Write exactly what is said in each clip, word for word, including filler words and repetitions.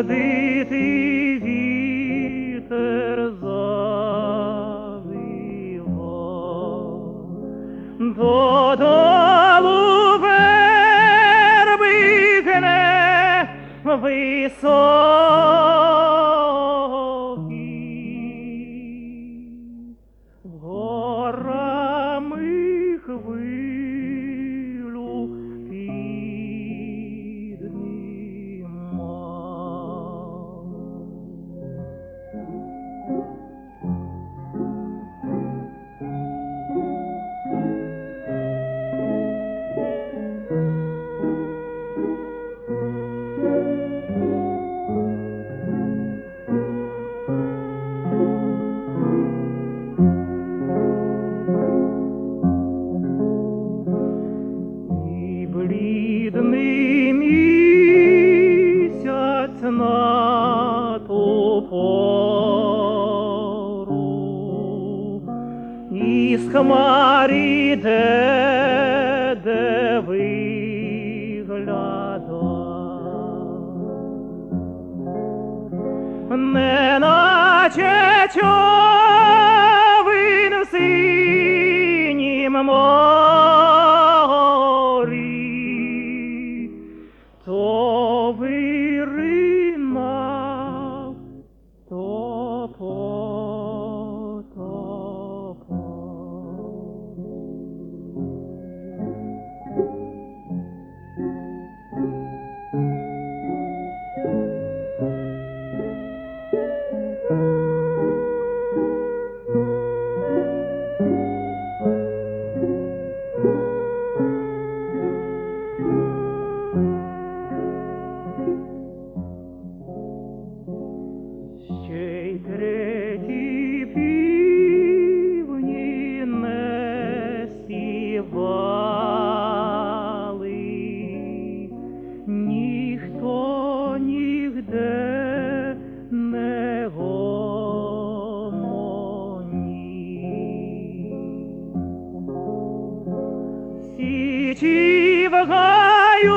сердитий вітер завівав, додолу верби гне високий, горами хвилю піднімав. Блідний місяць на ту пору із хмарі де, де виглядав, неначе човен в синім морі, то виринав, то потопав. Ще й треті півні не співали, ніхто нігде не гомонів. Січі в гаю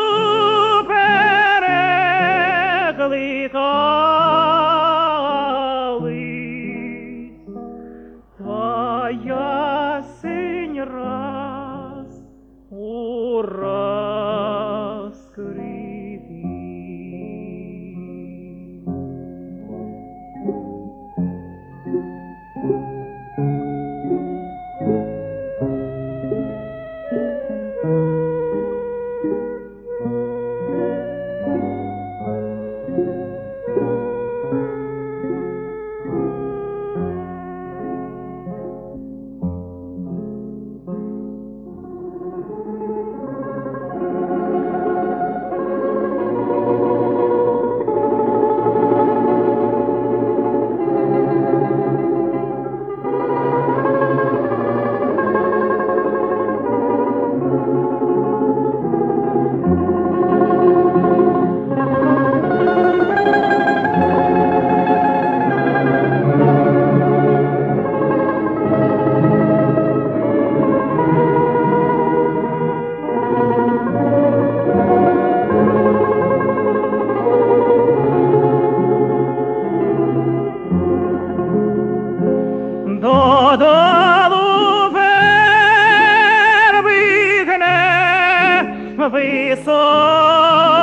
перекликали, та ясень раз у раз скрипів. Додолу верби гне високий,